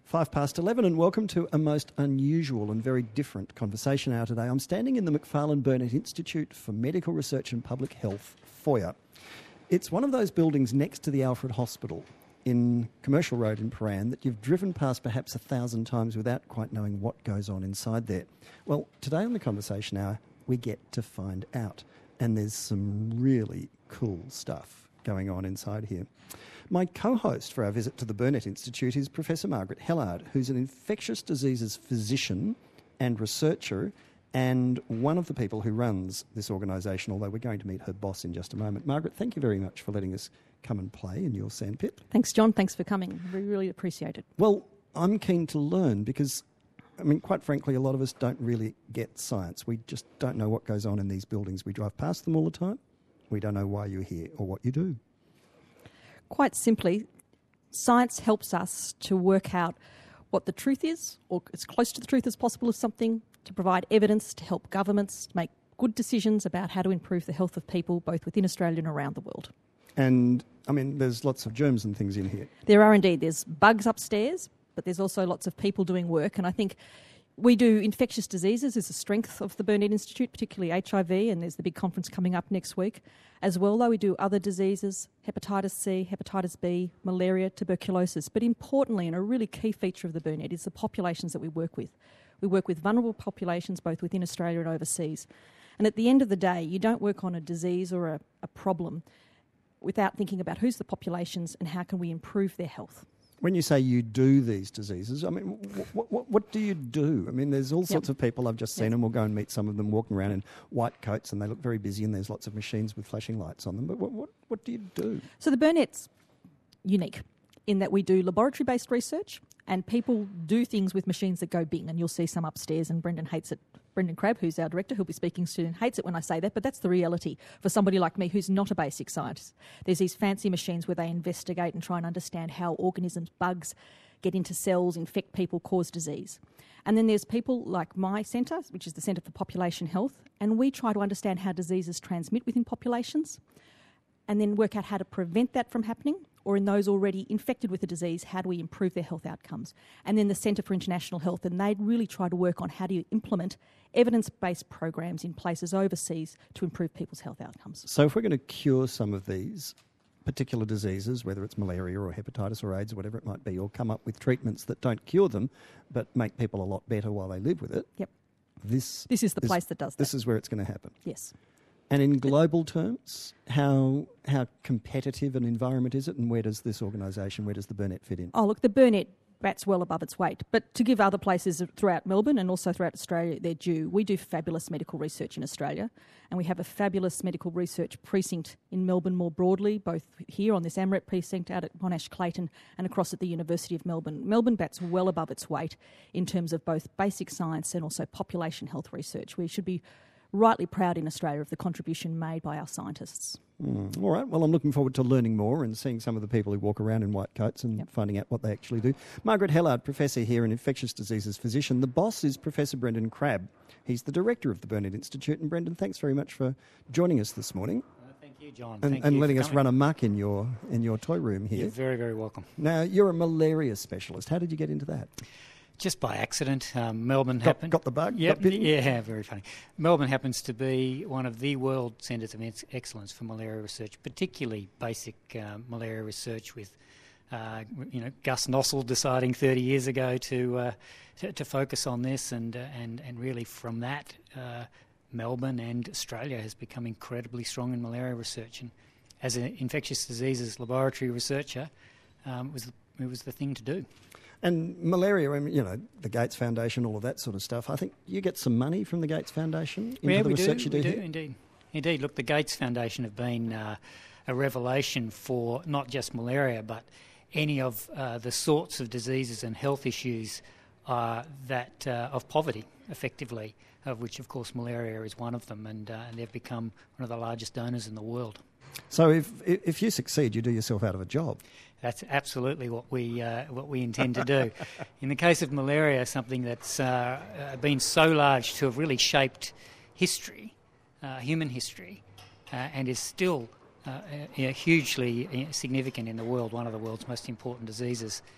11, and welcome to a most unusual and very different conversation hour today. I'm standing in the Macfarlane Burnet Institute for Medical Research and Public Health foyer. It's one of those buildings next to the Alfred Hospital in Commercial Road in Prahran that you've driven past perhaps 1,000 times without quite knowing what goes on inside there. Well, today on the conversation hour, we get to find out, and there's some really cool stuff going on inside here. My co-host for our visit to the Burnet Institute is Professor Margaret Hellard, who's an infectious diseases physician and researcher and one of the people who runs this organisation, although we're going to meet her boss in just a moment. Margaret, thank you very much for letting us come and play in your sandpit. Thanks, John. Thanks for coming. We really appreciate it. Well, I'm keen to learn because, I mean, quite frankly, a lot of us don't really get science. We just don't know what goes on in these buildings. We drive past them all the time. We don't know why you're here or what you do. Quite simply, science helps us to work out what the truth is, or as close to the truth as possible of something, to provide evidence to help governments make good decisions about how to improve the health of people, both within Australia and around the world. And, I mean, there's lots of germs and things in here. There are indeed. There's bugs upstairs, but there's also lots of people doing work, and I think we do infectious diseases as a strength of the Burnet Institute, particularly HIV, and there's the big conference coming up next week. As well, though, we do other diseases, hepatitis C, hepatitis B, malaria, tuberculosis. But importantly, and a really key feature of the Burnet, is the populations that we work with. We work with vulnerable populations both within Australia and overseas. And at the end of the day, you don't work on a disease or a problem without thinking about who's the populations and how can we improve their health. When you say you do these diseases, I mean, what do you do? I mean, there's all sorts of people, I've just seen them, we'll go and meet some of them walking around in white coats and they look very busy and there's lots of machines with flashing lights on them. But what do you do? So the Burnet's unique in that we do laboratory-based research and people do things with machines that go bing, and you'll see some upstairs, and Brendan hates it. Brendan Crabb, who's our director, who'll be speaking soon, hates it when I say that, but that's the reality for somebody like me who's not a basic scientist. There's these fancy machines where they investigate and try and understand how organisms, bugs, get into cells, infect people, cause disease. And then there's people like my centre, which is the Centre for Population Health, and we try to understand how diseases transmit within populations and then work out how to prevent that from happening, or in those already infected with the disease, how do we improve their health outcomes? And then the Centre for International Health, and they really try to work on how do you implement evidence-based programs in places overseas to improve people's health outcomes. So if we're going to cure some of these particular diseases, whether it's malaria or hepatitis or AIDS or whatever it might be, or come up with treatments that don't cure them but make people a lot better while they live with it, yep. This is the place that does that. This is where it's going to happen. Yes. And in global terms, how competitive an environment is it, and where does this organisation, where does the Burnet fit in? Oh, look, the Burnet bats well above its weight. But to give other places throughout Melbourne and also throughout Australia their due, we do fabulous medical research in Australia, and we have a fabulous medical research precinct in Melbourne more broadly, both here on this AMREP precinct, out at Monash Clayton, and across at the University of Melbourne. Melbourne bats well above its weight in terms of both basic science and also population health research. We should be rightly proud in Australia of the contribution made by our scientists. All right. Well, I'm looking forward to learning more and seeing some of the people who walk around in white coats and finding out what they actually do. Margaret Hellard, Professor here and infectious diseases physician. The boss is Professor Brendan Crabb. He's the director of the Burnet Institute. And Brendan, thanks very much for joining us this morning. Thank you, John. And letting us run amok in your toy room here. You're very, very welcome. Now, you're a malaria specialist. How did you get into that? Just by accident. Melbourne got the bug? Yep, yeah, very funny. Melbourne happens to be one of the world centres of excellence for malaria research, particularly basic malaria research with, Gus Nossel deciding 30 years ago to focus on this, and really from that, Melbourne and Australia has become incredibly strong in malaria research. And as an infectious diseases laboratory researcher, it was the thing to do. And malaria, I mean, the Gates Foundation, all of that sort of stuff. I think you get some money from the Gates Foundation into the research you do here? Indeed. Look, the Gates Foundation have been a revelation for not just malaria, but any of the sorts of diseases and health issues that of poverty, effectively, of which, of course, malaria is one of them, and they've become one of the largest donors in the world. So if you succeed, you do yourself out of a job. That's absolutely what we intend to do. In the case of malaria, something that's been so large to have really shaped history, human history, and is still hugely significant in the world, one of the world's most important diseases.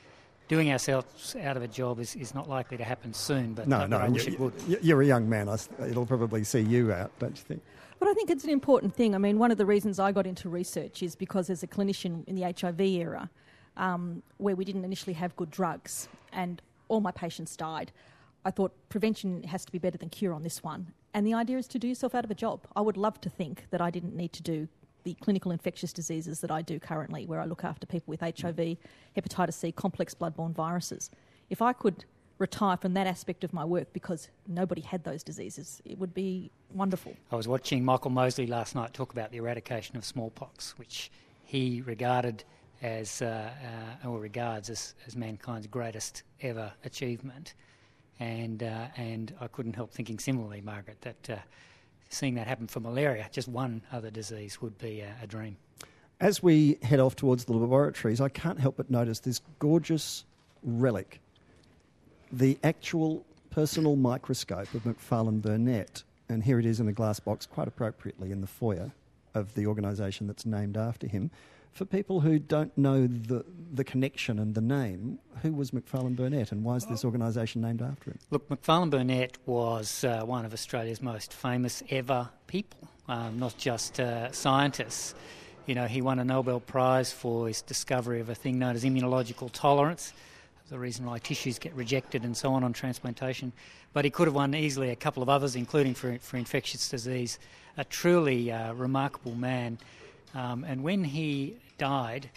doing ourselves out of a job is not likely to happen soon, but No, I wish it would. You're a young man. It'll probably see you out, don't you think? But I think it's an important thing. I mean, one of the reasons I got into research is because as a clinician in the HIV era, where we didn't initially have good drugs and all my patients died, I thought prevention has to be better than cure on this one. And the idea is to do yourself out of a job. I would love to think that I didn't need to do the clinical infectious diseases that I do currently, where I look after people with HIV, hepatitis C, complex bloodborne viruses. If I could retire from that aspect of my work because nobody had those diseases, it would be wonderful. I was watching Michael Mosley last night talk about the eradication of smallpox, which he regarded as, or regards as mankind's greatest ever achievement. And I couldn't help thinking similarly, Margaret, that seeing that happen for malaria, just one other disease, would be a dream. As we head off towards the laboratories, I can't help but notice this gorgeous relic, the actual personal microscope of Macfarlane Burnet. And here it is in a glass box, quite appropriately, in the foyer of the organisation that's named after him. For people who don't know the connection and the name, who was Macfarlane Burnet and why is this organisation named after him? Look, Macfarlane Burnet was one of Australia's most famous ever people, not just scientists. You know, he won a Nobel Prize for his discovery of a thing known as immunological tolerance, the reason why tissues get rejected and so on transplantation. But he could have won easily a couple of others, including for infectious disease. A truly remarkable man. And when he died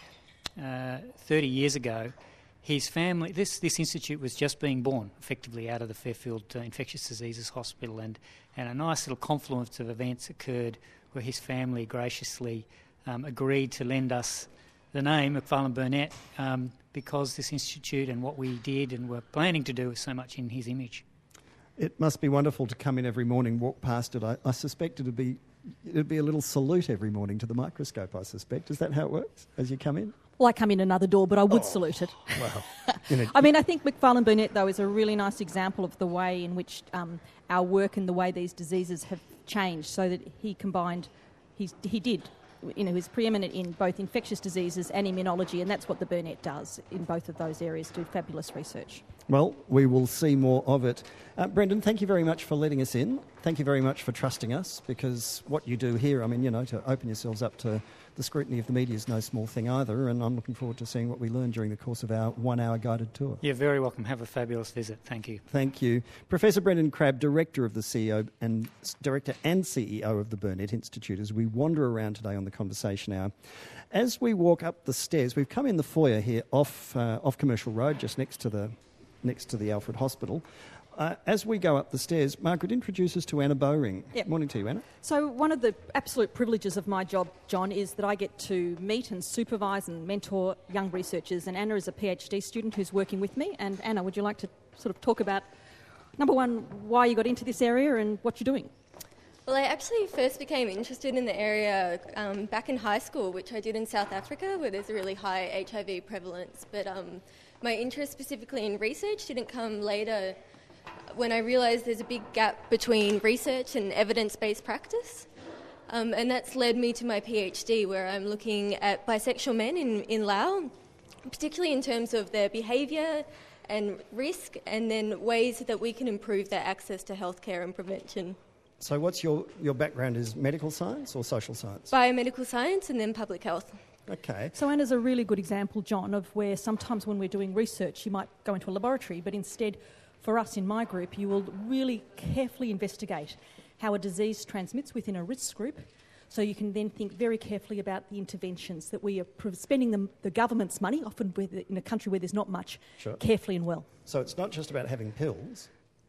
30 years ago, his family, this institute was just being born, effectively out of the Fairfield Infectious Diseases Hospital, and a nice little confluence of events occurred where his family graciously agreed to lend us the name Macfarlane Burnet because this institute and what we did and were planning to do was so much in his image. It must be wonderful to come in every morning, walk past it. I suspect it'd be a little salute every morning to the microscope, I suspect. Is that how it works as you come in? Well, I come in another door, but I would salute it. Wow. I mean, I think Macfarlane Burnet, though, is a really nice example of the way in which our work and the way these diseases have changed, so that he combined, he was preeminent in both infectious diseases and immunology, and that's what the Burnet does in both of those areas, do fabulous research. Well, we will see more of it. Brendan, thank you very much for letting us in. Thank you very much for trusting us, because what you do here, I mean, to open yourselves up to the scrutiny of the media is no small thing either, and I'm looking forward to seeing what we learn during the course of our 1-hour guided tour. You're very welcome. Have a fabulous visit. Thank you. Thank you. Professor Brendan Crabb, Director and CEO of the Burnet Institute, as we wander around today on the Conversation Hour. As we walk up the stairs, we've come in the foyer here off Commercial Road, just next to the Alfred Hospital. As we go up the stairs, Margaret, introduce us to Anna Bowring. Yep. Morning to you, Anna. So one of the absolute privileges of my job, John, is that I get to meet and supervise and mentor young researchers, and Anna is a PhD student who's working with me. And Anna, would you like to sort of talk about, number one, why you got into this area and what you're doing? Well, I actually first became interested in the area back in high school, which I did in South Africa, where there's a really high HIV prevalence. But my interest specifically in research didn't come later, when I realised there's a big gap between research and evidence-based practice. And that's led me to my PhD, where I'm looking at bisexual men in Laos, particularly in terms of their behaviour and risk, and then ways that we can improve their access to healthcare and prevention. So what's your background, is medical science or social science? Biomedical science and then public health. Okay. So Anna's a really good example, John, of where sometimes when we're doing research, you might go into a laboratory, but instead, for us in my group, you will really carefully investigate how a disease transmits within a risk group, so you can then think very carefully about the interventions that we are spending the government's money, often in a country where there's not much, Sure. carefully and well. So it's not just about having pills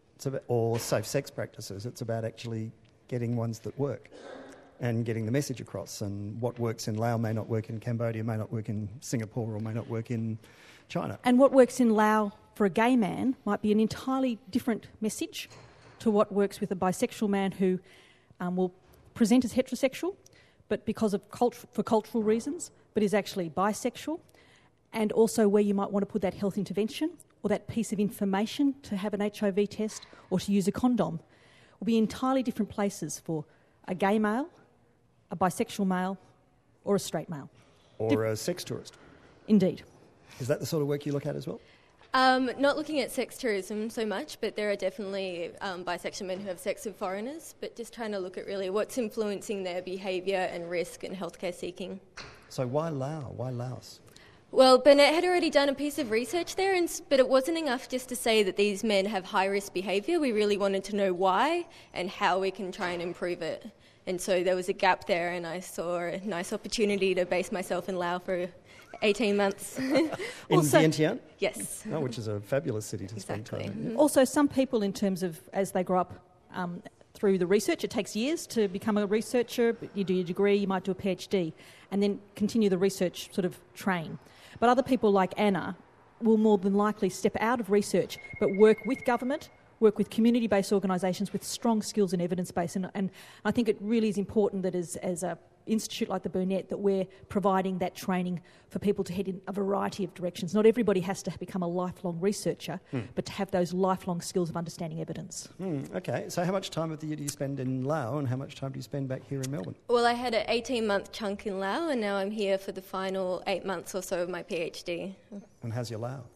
or safe sex practices, it's about actually getting ones that work and getting the message across, and what works in Laos may not work in Cambodia, may not work in Singapore, or may not work in China. And what works in Laos for a gay man might be an entirely different message to what works with a bisexual man who will present as heterosexual, but because of for cultural reasons, but is actually bisexual, and also where you might want to put that health intervention or that piece of information to have an HIV test or to use a condom will be entirely different places for a gay male, a bisexual male, or a straight male. Or a sex tourist. Indeed. Is that the sort of work you look at as well? Not looking at sex tourism so much, but there are definitely bisexual men who have sex with foreigners, but just trying to look at really what's influencing their behaviour and risk and healthcare seeking. So why Laos? Why Laos? Well, Burnett had already done a piece of research there, but it wasn't enough just to say that these men have high-risk behaviour. We really wanted to know why and how we can try and improve it. And so there was a gap there, and I saw a nice opportunity to base myself in Laos for 18 months. In Also- Vientiane? Yes. Oh, which is a fabulous city to spend Exactly. time in. Also, some people, in terms of as they grow up through the research, it takes years to become a researcher. You do your degree, you might do a PhD, and then continue the research sort of train. But other people like Anna will more than likely step out of research but work with government, work with community-based organisations with strong skills and evidence base. And I think it really is important that as a institute like the Burnett that we're providing that training for people to head in a variety of directions. Not everybody has to become a lifelong researcher, but to have those lifelong skills of understanding evidence. Okay, so how much time of the year do you spend in Laos and how much time do you spend back here in Melbourne? Well, I had an 18-month chunk in Laos, and now I'm here for the final 8 months or so of my PhD. And how's your Lao?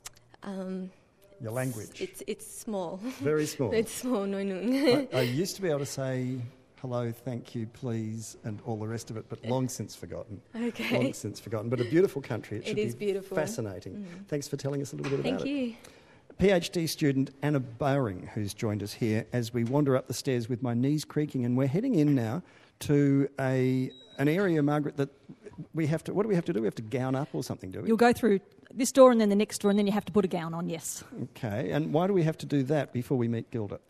Your language? It's small. Very small. It's small, no nung. I used to be able to say hello, thank you, please, and all the rest of it, but long since forgotten. Okay. Long since forgotten. But a beautiful country. It should is be beautiful. Fascinating. Thanks for telling us a little bit about Thank it. you. PhD student Anna Bowring, who's joined us here as we wander up the stairs with my knees creaking, and we're heading in now to an area, Margaret, that we have to. What do we have to do? We have to gown up or something, do we? You'll go through this door and then the next door, and then you have to put a gown on, yes. Okay, and why do we have to do that before we meet Gilda?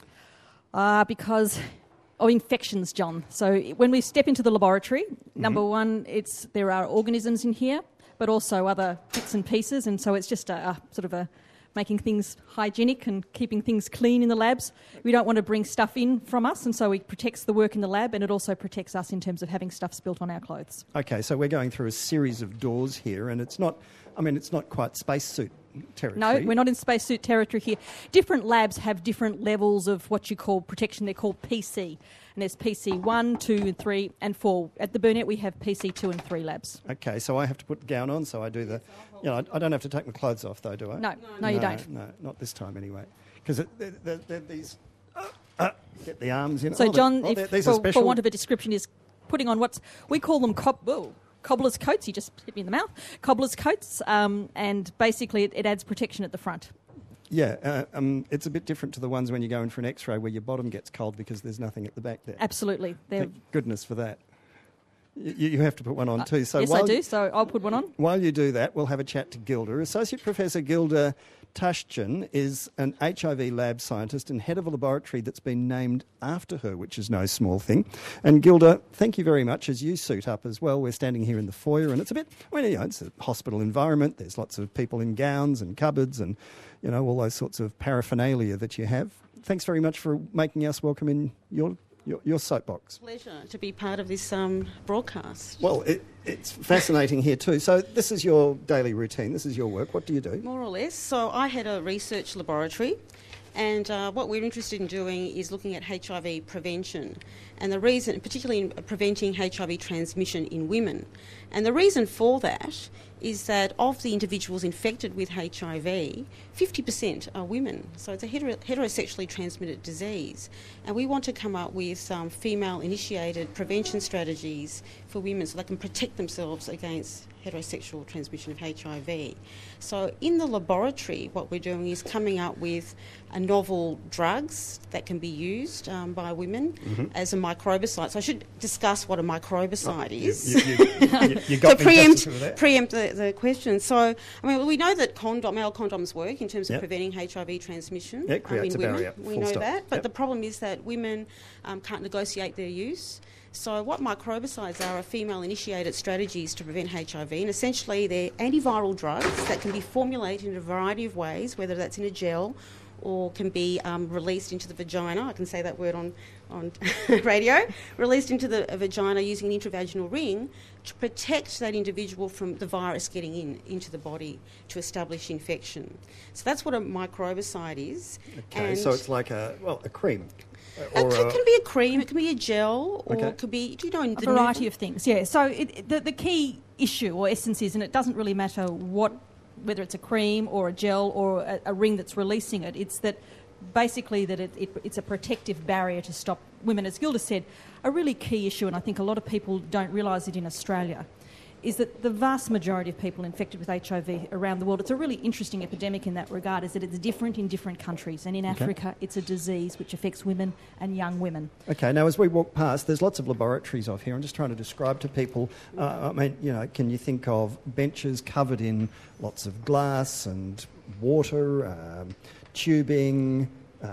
Because of infections, John. So when we step into the laboratory, number one, there are organisms in here, but also other bits and pieces, and so it's just a sort of a making things hygienic and keeping things clean in the labs. We don't want to bring stuff in from us, and so it protects the work in the lab, and it also protects us in terms of having stuff spilt on our clothes. Okay, so we're going through a series of doors here, and it's not quite spacesuit territory. No, we're not in spacesuit territory here. Different labs have different levels of what you call protection. They're called PC. And there's PC 1, 2, and 3, and 4. At the Burnett, we have PC 2 and 3 labs. Okay, so I have to put the gown on, so I do I don't have to take my clothes off, though, do I? No, you don't. No, not this time anyway. Because they're these... get the arms in. So, John, these are special. for want of a description, is putting on we call them cobbler's coats. You just hit me in the mouth. Cobbler's coats, and basically it adds protection at the front. Yeah, it's a bit different to the ones when you go in for an X-ray where your bottom gets cold because there's nothing at the back there. Absolutely. Thank goodness for that. You have to put one on too. So yes, I do. So I'll put one on. While you do that, we'll have a chat to Gilda. Associate Professor Gilda Tashjian is an HIV lab scientist and head of a laboratory that's been named after her, which is no small thing. And Gilda, thank you very much as you suit up as well. We're standing here in the foyer and it's it's a hospital environment. There's lots of people in gowns and cupboards and, all those sorts of paraphernalia that you have. Thanks very much for making us welcome in your soapbox. Pleasure to be part of this broadcast. Well, it's fascinating here too. So this is your daily routine. This is your work. What do you do? More or less. So I had a research laboratory, and what we're interested in doing is looking at HIV prevention, and the reason, particularly in preventing HIV transmission in women. And the reason for that is that of the individuals infected with HIV, 50% are women. So it's a heterosexually transmitted disease. And we want to come up with some female-initiated prevention strategies for women so they can protect themselves against heterosexual transmission of HIV. So in the laboratory, what we're doing is coming up with novel drugs that can be used by women as a microbicide. So I should discuss what a microbicide is. You got to preempt the question. So, we know that male condoms work in terms of preventing HIV transmission it creates in a women. barrier. We know that, but the problem is that women can't negotiate their use. So what microbicides are female-initiated strategies to prevent HIV, and essentially they're antiviral drugs that can be formulated in a variety of ways, whether that's in a gel or can be released into the vagina. I can say that word on radio. Released into the vagina using an intravaginal ring to protect that individual from the virus getting into the body to establish infection. So that's what a microbicide is. Okay, so it's like a cream. It can be a cream, it can be a gel, or it could be, a variety of things. Yeah. So the key issue or essence is, and it doesn't really matter what whether it's a cream or a gel or a ring that's releasing it. It's that basically that it's a protective barrier to stop women. As Gilda said, a really key issue, and I think a lot of people don't realise it in Australia, is that the vast majority of people infected with HIV around the world, it's a really interesting epidemic in that regard, is that it's different in different countries. And in Africa, it's a disease which affects women and young women. Okay, now as we walk past, there's lots of laboratories off here. I'm just trying to describe to people, can you think of benches covered in lots of glass and water, tubing,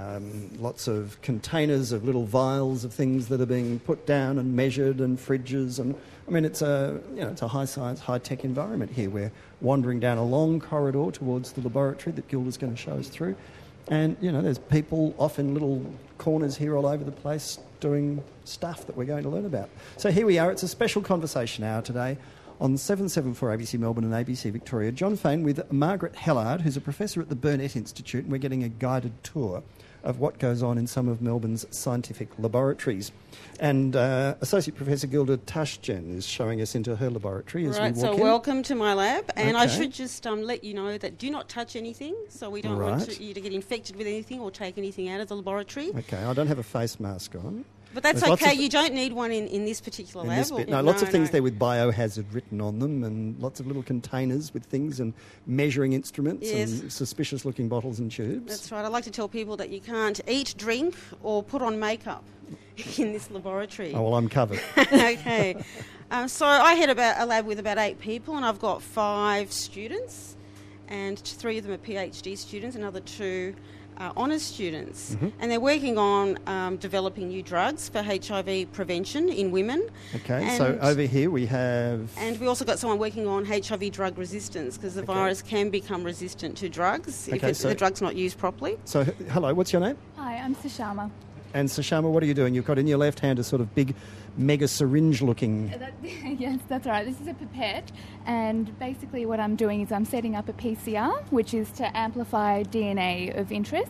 lots of containers of little vials of things that are being put down and measured, and fridges, and I mean it's a high science, high tech environment here. We're wandering down a long corridor towards the laboratory that Gilda's going to show us through, and there's people off in little corners here all over the place doing stuff that we're going to learn about. So here we are. It's a special conversation hour today on 774 ABC Melbourne and ABC Victoria. John Fain with Margaret Hellard, who's a professor at the Burnett Institute, and we're getting a guided tour of what goes on in some of Melbourne's scientific laboratories. And Associate Professor Gilda Tashjian is showing us into her laboratory as we walk in. Welcome to my lab. And I should just let you know that do not touch anything, so we don't want you to get infected with anything or take anything out of the laboratory. Okay, I don't have a face mask on. But that's okay. You don't need one in this particular lab. Lots of things there with biohazard written on them, and lots of little containers with things and measuring instruments and suspicious-looking bottles and tubes. That's right. I like to tell people that you can't eat, drink, or put on makeup in this laboratory. Oh, well, I'm covered. Okay. So I had a lab with about 8 people, and I've got 5 students, and 3 of them are PhD students, another 2 honours students, and they're working on developing new drugs for HIV prevention in women. Okay, and so over here we have... And we also got someone working on HIV drug resistance, because the virus can become resistant to drugs if the drug's not used properly. So, hello, what's your name? Hi, I'm Sushama. And Sushama, what are you doing? You've got in your left hand a sort of big mega syringe looking... Yes, that's right. This is a pipette, and basically what I'm doing is I'm setting up a PCR, which is to amplify DNA of interest.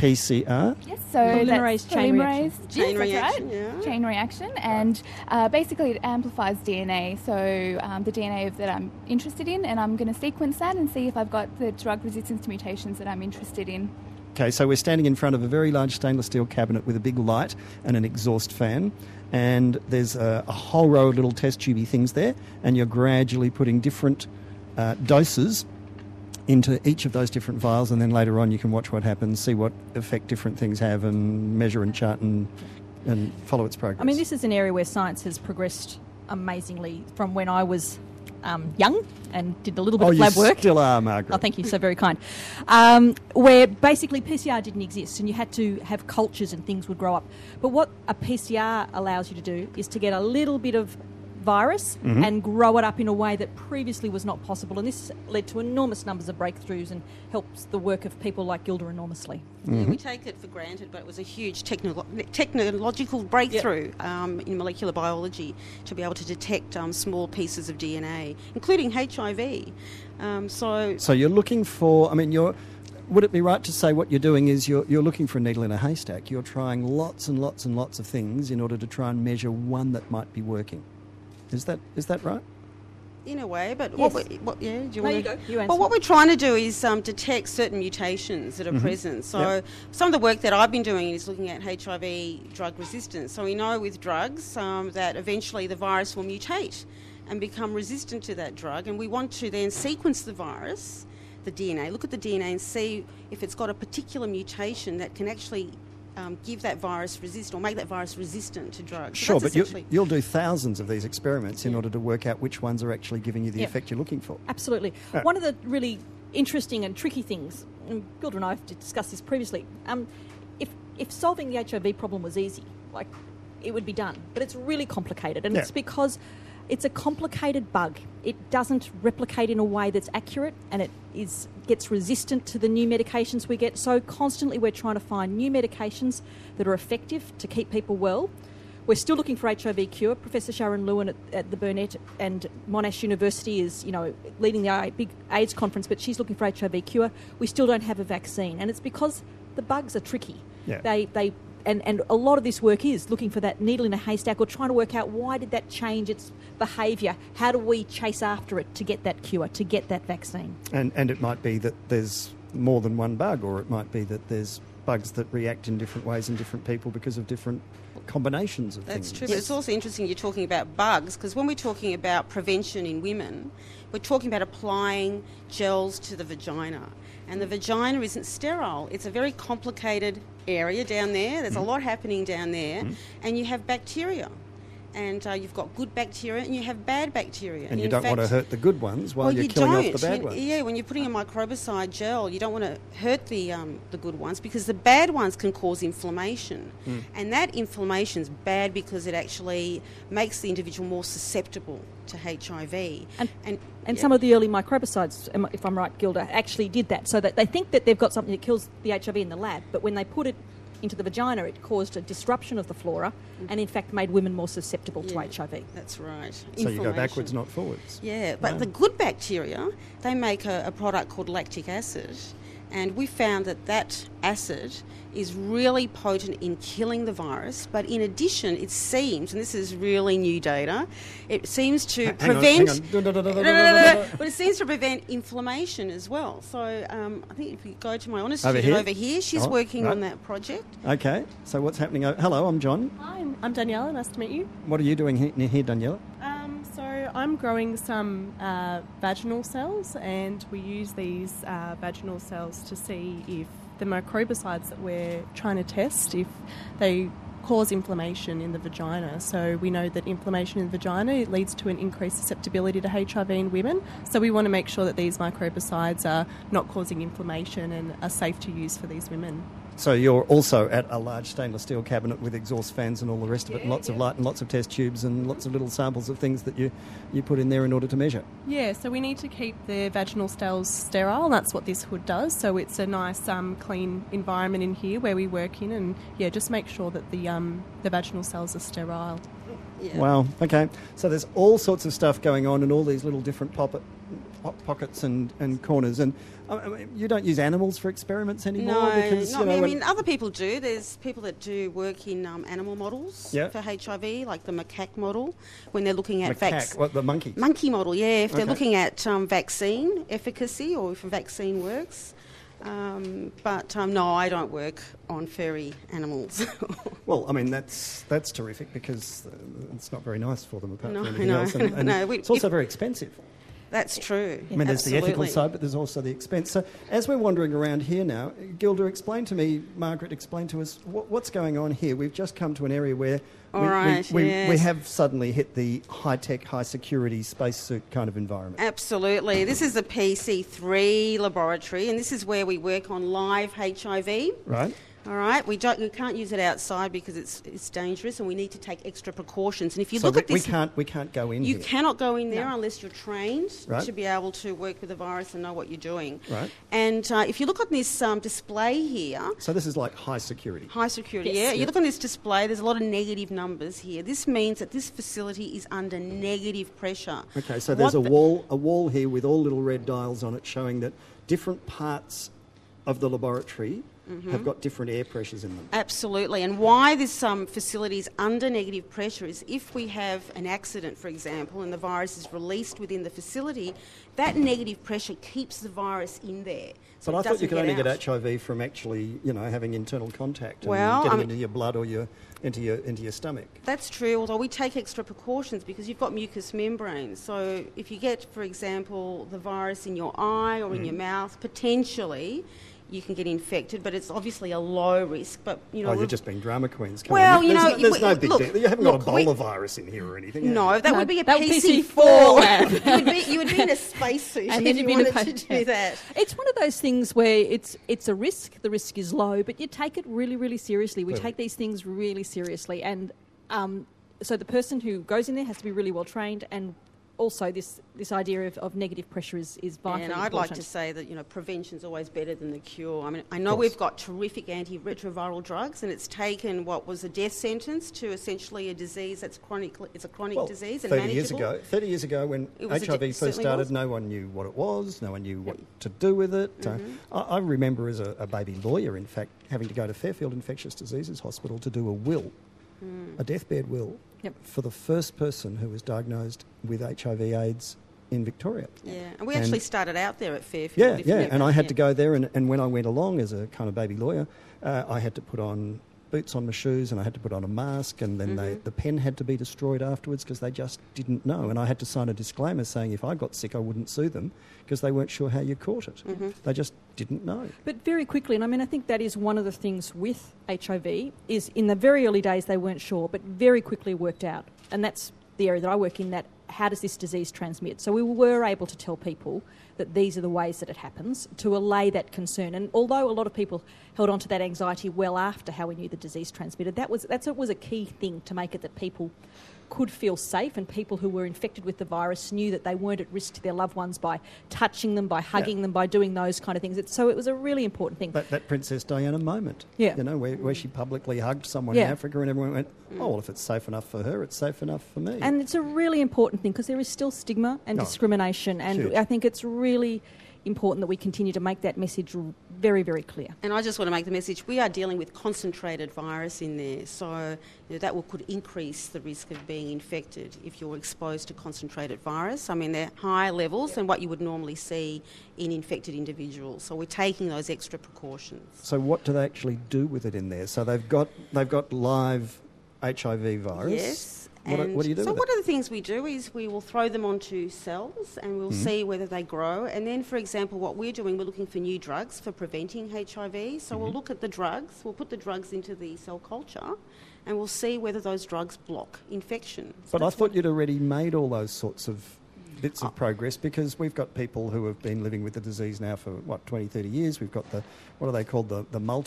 PCR? Yes, so polymerase chain reaction. Chain reaction, right. Yeah. Chain reaction, and basically it amplifies DNA, so the DNA that I'm interested in, and I'm going to sequence that and see if I've got the drug resistance to mutations that I'm interested in. Okay, so we're standing in front of a very large stainless steel cabinet with a big light and an exhaust fan, and there's a whole row of little test tubey things there, and you're gradually putting different doses into each of those different vials, and then later on you can watch what happens, see what effect different things have, and measure and chart and follow its progress. I mean, this is an area where science has progressed amazingly from when I was young and did a little bit of lab work. You still are, Margaret. Oh, thank you, so very kind. Where basically PCR didn't exist, and you had to have cultures and things would grow up. But what a PCR allows you to do is to get a little bit of virus and grow it up in a way that previously was not possible, and this led to enormous numbers of breakthroughs and helps the work of people like Gilda enormously. Yeah, we take it for granted, but it was a huge technological breakthrough in molecular biology to be able to detect small pieces of DNA, including HIV. So you're looking for, would it be right to say what you're doing is you're looking for a needle in a haystack? You're trying lots and lots and lots of things in order to try and measure one that might be working. Is that right? In a way, but yes. You answer. Well, what we're trying to do is detect certain mutations that are present. So some of the work that I've been doing is looking at HIV drug resistance. So we know with drugs that eventually the virus will mutate and become resistant to that drug, and we want to then sequence the virus, the DNA, look at the DNA and see if it's got a particular mutation that can actually give that virus or make that virus resistant to drugs. Sure, but you'll do thousands of these experiments in order to work out which ones are actually giving you the effect you're looking for. Absolutely. One of the really interesting and tricky things, and Gilda and I have discussed this previously, if solving the HIV problem was easy, it would be done. But it's really complicated, and it's because it's a complicated bug. It doesn't replicate in a way that's accurate, and it gets resistant to the new medications we get. So constantly we're trying to find new medications that are effective to keep people well. We're still looking for HIV cure. Professor Sharon Lewin at the Burnett and Monash University is, leading the big AIDS conference, but she's looking for HIV cure. We still don't have a vaccine, and it's because the bugs are tricky. Yeah. They and a lot of this work is looking for that needle in a haystack or trying to work out why did that change its behaviour? How do we chase after it to get that cure, to get that vaccine? And it might be that there's more than one bug, or it might be that there's bugs that react in different ways in different people because of different combinations of things. That's true, but it's also interesting you're talking about bugs, because when we're talking about prevention in women, we're talking about applying gels to the vagina. And the vagina isn't sterile. It's a very complicated area down there. There's a lot happening down there. And you have bacteria. And you've got good bacteria and you have bad bacteria. And you don't want to hurt the good ones while you're killing off the bad ones. Yeah, when you're putting a microbicide gel, you don't want to hurt the good ones, because the bad ones can cause inflammation. And that inflammation's bad because it actually makes the individual more susceptible to HIV. And some of the early microbicides, if I'm right, Gilda, actually did that, so that they think that they've got something that kills the HIV in the lab, but when they put it into the vagina, it caused a disruption of the flora and in fact made women more susceptible to HIV. That's right. So you go backwards, not forwards. Yeah, but the good bacteria, they make a product called lactic acid, and we found that acid is really potent in killing the virus, but in addition it seems, and this is really new data, it seems to prevent... But it seems to prevent inflammation as well. So I think if you go to my honest student over here, she's working on that project. Okay, so what's happening? Hello, I'm John. Hi, I'm Daniela. Nice to meet you. What are you doing here, Daniela? So I'm growing some vaginal cells, and we use these vaginal cells to see if the microbicides that we're trying to test, if they cause inflammation in the vagina. So we know that inflammation in the vagina leads to an increased susceptibility to HIV in women. So we want to make sure that these microbicides are not causing inflammation and are safe to use for these women. So you're also at a large stainless steel cabinet with exhaust fans and all the rest of it, and lots of light and lots of test tubes and lots of little samples of things that you put in there in order to measure. Yeah, so we need to keep the vaginal cells sterile, and that's what this hood does. So it's a nice, clean environment in here where we work in, and just make sure that the vaginal cells are sterile. Yeah. Wow, okay. So there's all sorts of stuff going on in all these little different pockets and corners. And you don't use animals for experiments anymore? No, other people do. There's people that do work in animal models for HIV, like the macaque model, when they're looking at the monkey? Monkey model, yeah. If they're looking at vaccine efficacy or if a vaccine works. No, I don't work on furry animals. Well, I mean, that's terrific, because it's not very nice for them apart from anything no, else. And it's also very expensive. That's true. I mean, there's the ethical side, but there's also the expense. So as we're wandering around here now, Gilda, explain to me, Margaret, explain to us what's going on here. We've just come to an area where we have suddenly hit the high-tech, high-security spacesuit kind of environment. Absolutely. This is the PC3 laboratory, and this is where we work on live HIV. Right. All right, we can't use it outside because it's dangerous, and we need to take extra precautions. And if you look at this, we can't go in. You cannot go in there unless you're trained to be able to work with the virus and know what you're doing. Right. And if you look at this display here, so this is like high security. High security, yes. You look on this display. There's a lot of negative numbers here. This means that this facility is under negative pressure. Okay, so there's a wall here with all little red dials on it, showing that different parts of the laboratory have got different air pressures in them. Absolutely. And why this facility is under negative pressure is if we have an accident, for example, and the virus is released within the facility, that negative pressure keeps the virus in there. So but I thought you could only get HIV from actually, having internal contact and getting into your blood or into your stomach. That's true, although we take extra precautions because you've got mucous membranes. So if you get, for example, the virus in your eye or in your mouth, potentially you can get infected, but it's obviously a low risk. But you're just being drama queens. There's no big deal. You haven't got Ebola virus in here or anything. No, that would be a PC4 lab. you would be in a spacesuit if you wanted to do that. It's one of those things where it's a risk. The risk is low, but you take it really, really seriously. We take these things really seriously, and so the person who goes in there has to be really well trained, and also this idea of negative pressure is vitally And I'd important. like to say that, prevention's always better than the cure. I mean, I know we've got terrific antiretroviral drugs, and it's taken what was a death sentence to essentially a disease that's chronic. It's a chronic disease and 30 manageable. 30 years ago when HIV first started, no one knew what it was, no one knew what to do with it. I remember as a baby lawyer, in fact, having to go to Fairfield Infectious Diseases Hospital to do a will, a deathbed will, for the first person who was diagnosed with HIV/AIDS in Victoria. Yeah, and we actually started out there at Fairfield. And I had to go there, and when I went along as a kind of baby lawyer, I had to put on boots on my shoes, and I had to put on a mask, and then the pen had to be destroyed afterwards because they just didn't know. And I had to sign a disclaimer saying if I got sick, I wouldn't sue them because they weren't sure how you caught it. They just didn't know. But very quickly, and I mean, I think that is one of the things with HIV, is in the very early days they weren't sure, but very quickly worked out. And that's the area that I work in, that how does this disease transmit? So we were able to tell people that these are the ways that it happens, to allay that concern. And although a lot of people held on to that anxiety well after how we knew the disease transmitted, that was a key thing to make it that people could feel safe, and people who were infected with the virus knew that they weren't at risk to their loved ones by touching them, by hugging them, by doing those kind of things. So it was a really important thing. That Princess Diana moment, where she publicly hugged someone in Africa and everyone went, oh, well, if it's safe enough for her, it's safe enough for me. And it's a really important thing because there is still stigma and discrimination, and huge. I think it's really important that we continue to make that message very, very clear. And I just want to make the message, we are dealing with concentrated virus in there, so that could increase the risk of being infected if you're exposed to concentrated virus. I mean, they're higher levels than what you would normally see in infected individuals, so we're taking those extra precautions. So what do they actually do with it in there? So they've got live HIV virus. Yes. What do you do with it? So one of the things we do is we will throw them onto cells and we'll see whether they grow. And then, for example, what we're doing, we're looking for new drugs for preventing HIV. So we'll look at the drugs, we'll put the drugs into the cell culture and we'll see whether those drugs block infection. So but I thought you'd already made all those sorts of bits of progress, because we've got people who have been living with the disease now for, 20, 30 years. We've got what are they called, the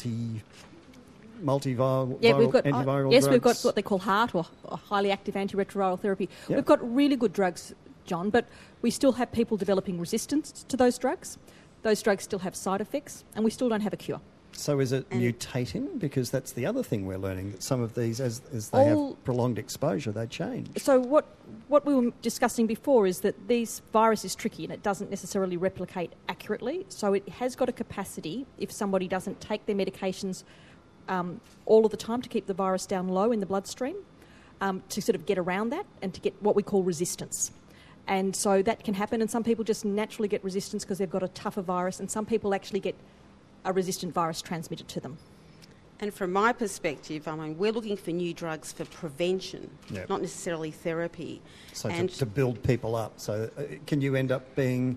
multiviral antiviral drugs. We've got what they call HAART, or highly active antiretroviral therapy. Yep. We've got really good drugs, John, but we still have people developing resistance to those drugs. Those drugs still have side effects, and we still don't have a cure. So is it mutating? Because that's the other thing we're learning, that some of these, as they have prolonged exposure, they change. So what we were discussing before is that this virus is tricky and it doesn't necessarily replicate accurately. So it has got a capacity, if somebody doesn't take their medications all of the time to keep the virus down low in the bloodstream, to sort of get around that and to get what we call resistance. And so that can happen, and some people just naturally get resistance because they've got a tougher virus, and some people actually get a resistant virus transmitted to them. And from my perspective, I mean, we're looking for new drugs for prevention, not necessarily therapy. So to build people up. So can you end up being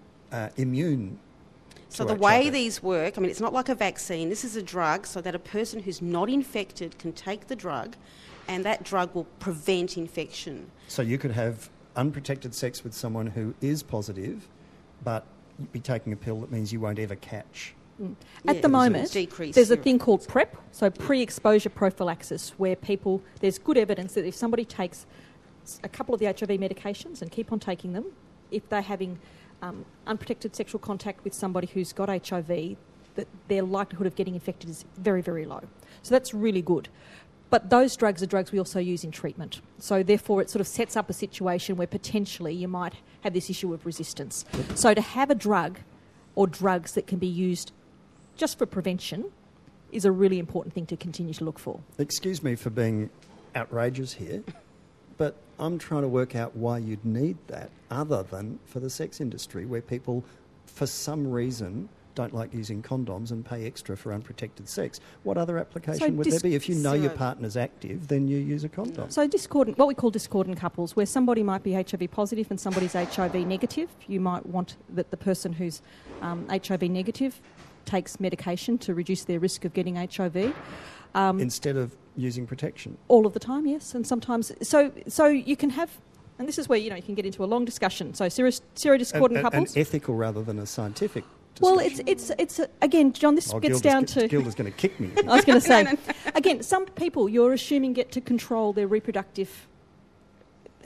immune? So the way these work, I mean, it's not like a vaccine. This is a drug so that a person who's not infected can take the drug, and that drug will prevent infection. So you could have unprotected sex with someone who is positive, but you'd be taking a pill that means you won't ever catch. At the moment, there's a thing called PrEP, so pre-exposure prophylaxis, where there's good evidence that if somebody takes a couple of the HIV medications and keep on taking them, if they're having unprotected sexual contact with somebody who's got HIV, that their likelihood of getting infected is very, very low. So that's really good. But those drugs are drugs we also use in treatment. So therefore it sort of sets up a situation where potentially you might have this issue of resistance. So to have a drug or drugs that can be used just for prevention is a really important thing to continue to look for. Excuse me for being outrageous here, but I'm trying to work out why you'd need that other than for the sex industry, where people, for some reason, don't like using condoms and pay extra for unprotected sex. What other application would there be? If you know your partner's active, then you use a condom. So what we call discordant couples, where somebody might be HIV positive and somebody's HIV negative, you might want that the person who's HIV negative takes medication to reduce their risk of getting HIV. Instead of using protection? All of the time, yes. And sometimes... So you can have... And this is where, you can get into a long discussion. So serodiscordant couples... An ethical rather than a scientific discussion. Well, it's again, John, this gets down to... Gilda's going to kick me. I was going to say, again, some people you're assuming get to control their reproductive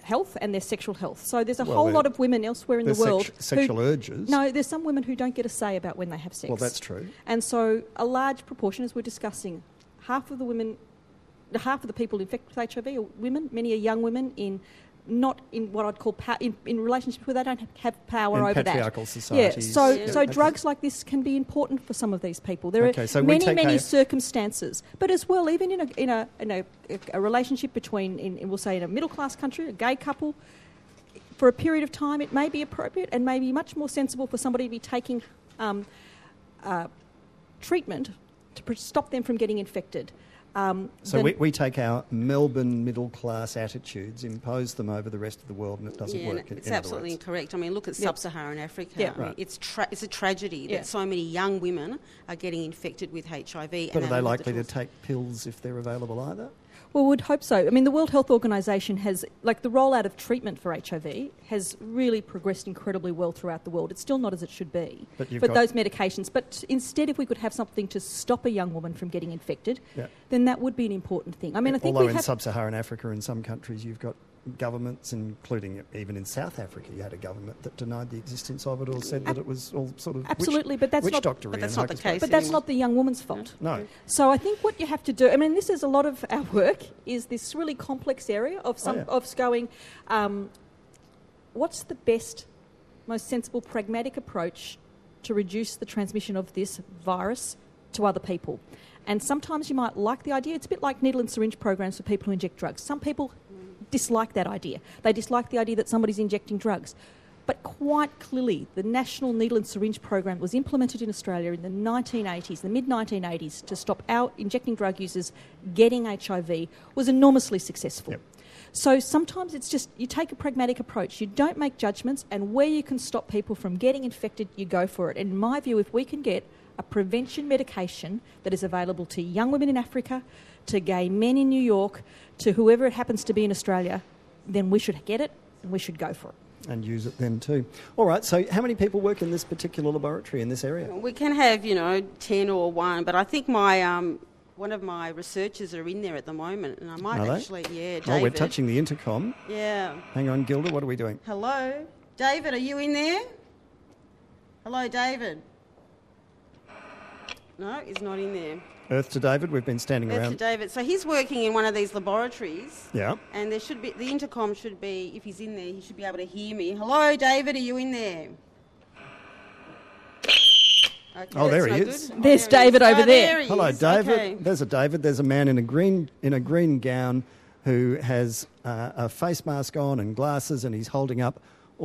health and their sexual health. So there's a Well, whole they're- lot of women elsewhere in the Their world sexual who... urges. No, there's some women who don't get a say about when they have sex. Well, that's true. And so a large proportion, as we're discussing, half of the people infected with HIV are women. Many are young women not in what I'd call in relationships where they don't have power In over that. patriarchal societies. Yeah. So Okay. drugs like this can be important for some of these people. There Okay, are so we take many a- circumstances, but as well, even in a relationship between, we'll say, in a middle class country, a gay couple, for a period of time, it may be appropriate and may be much more sensible for somebody to be taking treatment to stop them from getting infected. So we take our Melbourne middle-class attitudes, impose them over the rest of the world, and it doesn't work. It's in other absolutely words. incorrect. I mean, look at sub-Saharan Africa. Yeah. I mean, Right. it's a tragedy that so many young women are getting infected with HIV. But and are they not likely the to take pills if they're available either? Well, we'd hope so. I mean, the World Health Organization has, the rollout of treatment for HIV has really progressed incredibly well throughout the world. It's still not as it should be But you've for got- those medications. But instead, if we could have something to stop a young woman from getting infected, Yeah. then that would be an important thing. I mean, I think Although we in have... sub-Saharan Africa, in some countries, you've got governments, including even in South Africa, you had a government that denied the existence of it or said that it was all sort of Absolutely, but that's witch not- doctory but that's and not the hocus case. pocus. But that's anymore. not the young woman's fault. No. So I think what you have to do, I mean, this is a lot of our work, is this really complex area of going, what's the best, most sensible, pragmatic approach to reduce the transmission of this virus to other people? And sometimes you might like the idea. It's a bit like needle and syringe programs for people who inject drugs. Some people dislike that idea. They dislike the idea that somebody's injecting drugs. But quite clearly, the National Needle and Syringe Program was implemented in Australia in the 1980s, the mid-1980s, to stop our injecting drug users getting HIV, was enormously successful. Yep. So sometimes it's just, you take a pragmatic approach. You don't make judgments, and where you can stop people from getting infected, you go for it. And in my view, if we can get a prevention medication that is available to young women in Africa, to gay men in New York, to whoever it happens to be in Australia, then we should get it and we should go for it. And use it then too. All right, so how many people work in this particular laboratory in this area? We can have, 10 or 1, but I think one of my researchers are in there at the moment, and I might Are they? actually, David. Oh, we're touching the intercom. Yeah. Hang on, Gilda, what are we doing? Hello? David, are you in there? Hello, David? No, he's not in there. Earth to David, we've been standing That's around. David. So he's working in one of these laboratories. Yeah. And there should be, the intercom should be, if he's in there, he should be able to hear me. Hello, David, are you in there? Okay, Oh, there that's he no is. good. There's he David is. over Oh, there. he Hello, is. David. Okay. There's a David. There's a man in a green gown who has a face mask on and glasses, and he's holding up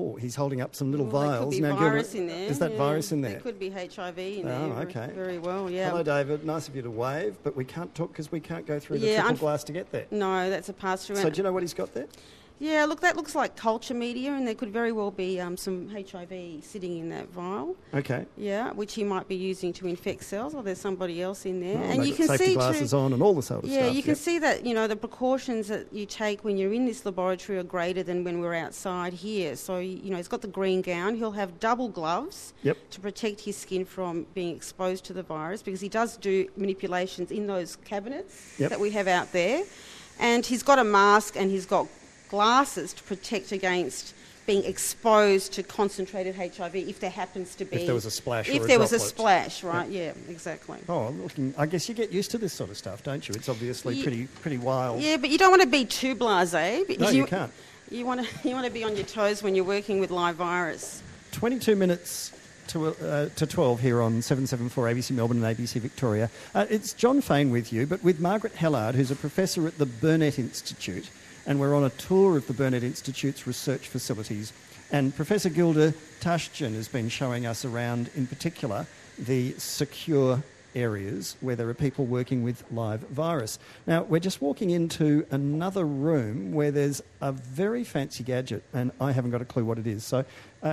some little Well, there vials. could be Now, virus Gilda, in there. is that yeah. virus in there? There could be HIV in Oh, there. okay. Very well, yeah. Hello, David. Nice of you to wave, but we can't talk because we can't go through the Yeah, triple glass to get there. No, that's a pass-through. So do you know what he's got there? Yeah, look, that looks like culture media, and there could very well be some HIV sitting in that vial. Okay. Yeah, which he might be using to infect cells, or there's somebody else in there. Oh, and they've you got can safety see glasses too, on and all the sort of yeah, stuff. you can Yep. see that the precautions that you take when you're in this laboratory are greater than when we're outside here. So he's got the green gown. He'll have double gloves Yep. to protect his skin from being exposed to the virus, because he does do manipulations in those cabinets Yep. that we have out there. And he's got a mask and he's got glasses to protect against being exposed to concentrated HIV if there happens to be... If there was a splash or If a there was a droplet. splash, right, yeah, exactly. Oh, I guess you get used to this sort of stuff, don't you? It's obviously pretty wild. Yeah, but you don't want to be too blasé. Because No, you can't. You want to be on your toes when you're working with live virus. 22 minutes to 12 here on 774 ABC Melbourne and ABC Victoria. It's John Fain with you, but with Margaret Hellard, who's a professor at the Burnett Institute, and we're on a tour of the Burnett Institute's research facilities. And Professor Gilda Tashjian has been showing us around, in particular, the secure areas where there are people working with live virus. Now, we're just walking into another room where there's a very fancy gadget, and I haven't got a clue what it is. So,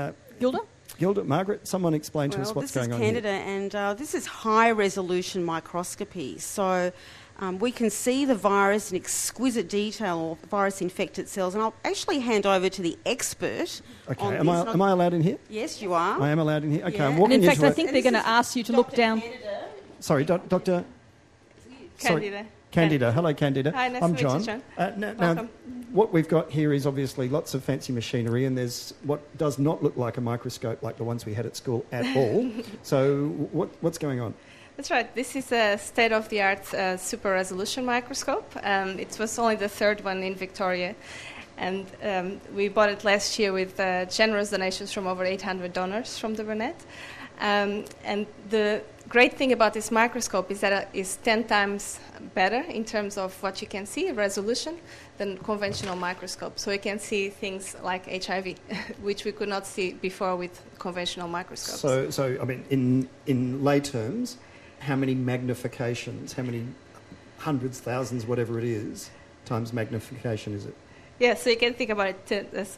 Gilda, Margaret, someone explain to us what's going on This here. is Candida, and this is high-resolution microscopy. So we can see the virus in exquisite detail, or virus-infected cells. And I'll actually hand over to the expert. Okay, on am this. I allowed in here? Yes, you are. I am allowed in here? Okay, Yeah. I'm And walking And in fact, into I a... think they're going to ask you to look down. Sorry, Dr... Candida. Candida. Hello, Candida. Hi, nice I'm to meet John. you, John. Now, Welcome. what we've got here is obviously lots of fancy machinery, and there's what does not look like a microscope like the ones we had at school at all. So what's going on? That's right. This is a state-of-the-art super resolution microscope. It was only the third one in Victoria. And we bought it last year with generous donations from over 800 donors from the Burnett. And the great thing about this microscope is that it is 10 times better in terms of what you can see, resolution, than conventional microscope. So you can see things like HIV, which we could not see before with conventional microscopes. So I mean, in lay terms, how many magnifications, how many hundreds, thousands, whatever it is, times magnification is it? Yeah, so you can think about it as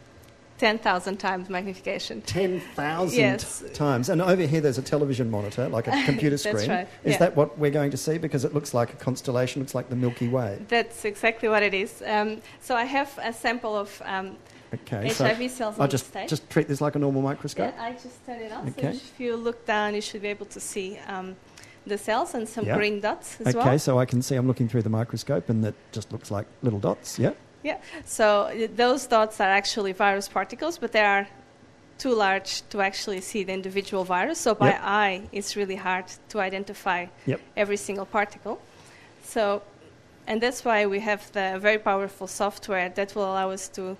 10,000 times magnification. 10,000 Yes. times. And over here there's a television monitor, like a computer screen. That's right. Is yeah. that what we're going to see? Because it looks like a constellation, looks like the Milky Way. That's exactly what it is. So I have a sample of Okay, HIV cells I'll on this stage. just treat this like a normal microscope. Yeah, I just turn it on. Okay. So if you look down, you should be able to see the cells and some Yeah. green dots as Okay, well. so I can see I'm looking through the microscope and that just looks like little dots, yeah? Yeah. So those dots are actually virus particles, but they are too large to actually see the individual virus. So by Yep. eye, it's really hard to identify Yep. every single particle. So, and that's why we have the very powerful software that will allow us to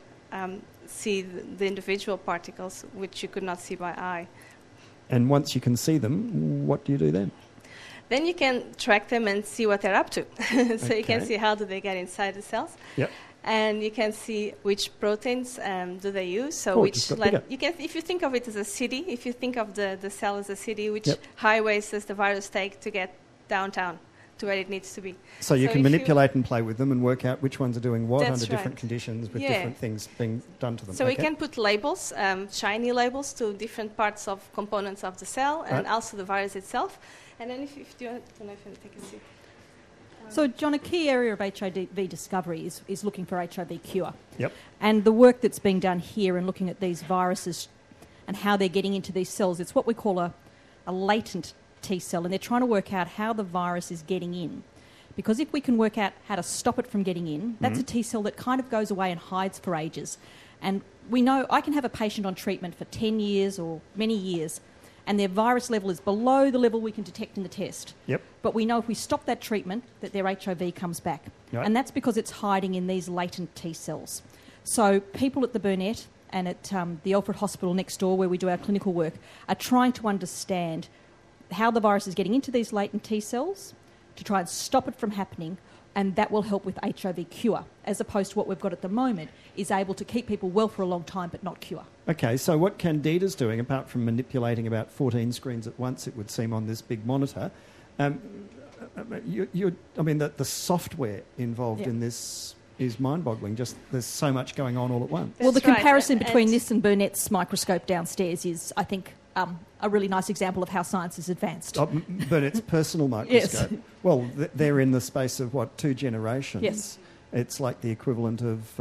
see the individual particles, which you could not see by eye. And once you can see them, what do you do then? Then you can track them and see what they're up to. So you can Okay. see how do they get inside the cells. Yep. And you can see which proteins do they use. So Oh, it which just got bigger. you can, if you think of it as a city, if you think of the cell as a city, which Yep. highways does the virus take to get downtown to where it needs to be? So you So can if you- manipulate and play with them and work out which ones are doing what That's under different right. conditions with Yeah. different things being done to them. So we Okay. can put labels, shiny labels, to different parts of components of the cell and Right. also the virus itself. And then if you don't know if you want to take a seat. So, John, a key area of HIV discovery is looking for HIV cure. Yep. And the work that's being done here and looking at these viruses and how they're getting into these cells, it's what we call a latent T cell, and they're trying to work out how the virus is getting in. Because if we can work out how to stop it from getting in, that's a T cell that kind of goes away and hides for ages. And we know I can have a patient on treatment for 10 years or many years, and their virus level is below the level we can detect in the test. Yep. But we know if we stop that treatment that their HIV comes back. Right. And that's because it's hiding in these latent T cells. So people at the Burnett and at the Alfred Hospital next door where we do our clinical work are trying to understand how the virus is getting into these latent T cells to try and stop it from happening, and that will help with HIV cure, as opposed to what we've got at the moment is able to keep people well for a long time but not cure. Okay, so what Candida's doing, apart from manipulating about 14 screens at once, it would seem, on this big monitor, the software involved Yeah. in this is mind-boggling. Just there's so much going on all at once. Well, the That's right. comparison between And- this and Burnett's microscope downstairs is, I think, a really nice example of how science has advanced. Oh, Burnett's personal microscope. Well, they're in the space of, 2 generations? Yes. It's like the equivalent of,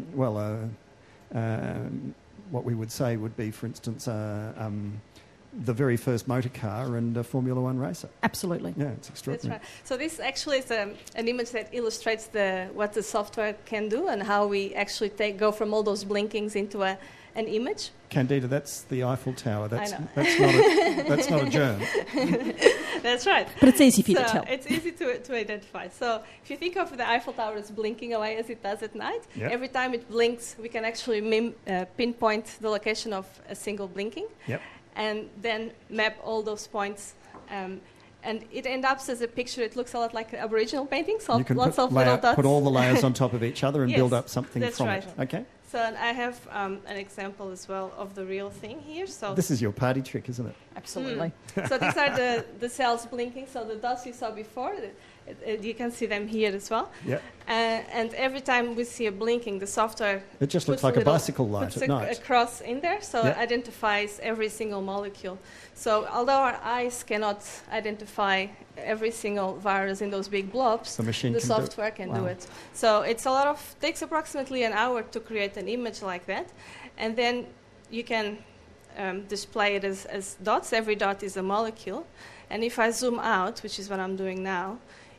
what we would say would be, for instance, the very first motor car and a Formula One racer. Absolutely. Yeah, it's That's extraordinary. right. So this actually is an image that illustrates what the software can do and how we actually go from all those blinkings into an image. Candida, that's the Eiffel Tower. That's know. that's not a germ. That's right. But it's easy for you So to tell. it's easy to identify. So if you think of the Eiffel Tower as blinking away as it does at night, Yep. every time it blinks, we can actually pinpoint the location of a single blinking. Yep. And then map all those points. And it ends up as a picture. It looks a lot like Aboriginal paintings, You can lots put, of little dots. put all the layers on top of each other and Yes, build up something that's from right. it. Okay. So I have an example as well of the real thing here. So This is your party trick, isn't it? Absolutely. So these are the cells blinking. So the dots you saw before, you can see them here as well. Yeah. And every time we see a blinking, the software It just looks puts like a little- bicycle light puts at a night. cross in there, so Yeah. it identifies every single molecule. So although our eyes cannot identify every single virus in those big blobs, The machine the can do it. software can do Wow. it. So it's takes approximately an hour to create an image like that, and then you can display it as dots. Every dot is a molecule, and if I zoom out, which is what I'm doing now,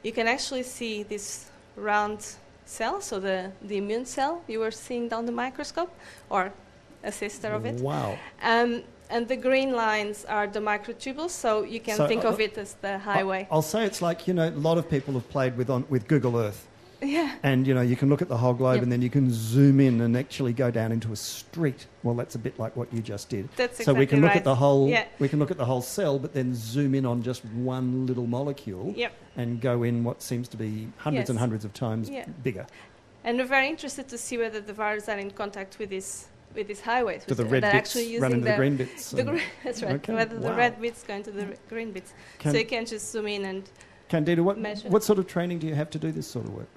you can actually see this round cell, so the immune cell you were seeing down the microscope, or a sister of it. Wow. And the green lines are the microtubules, so you can think of it as the highway. I'll say it's like, a lot of people have played with Google Earth. Yeah. And, you can look at the whole globe and then you can zoom in and actually go down into a street. Well, that's a bit like what you just did. That's so we exactly can look at right. we can look at the whole cell, but then zoom in on just one little molecule and go in what seems to be hundreds and hundreds of times bigger. And we're very interested to see whether the viruses are in contact with these highways. Do the red bits run into the green bits? That's right. Okay. Whether the red bits go into the green bits. So you can just zoom in and Candida, measure. What sort of training do you have to do this sort of work?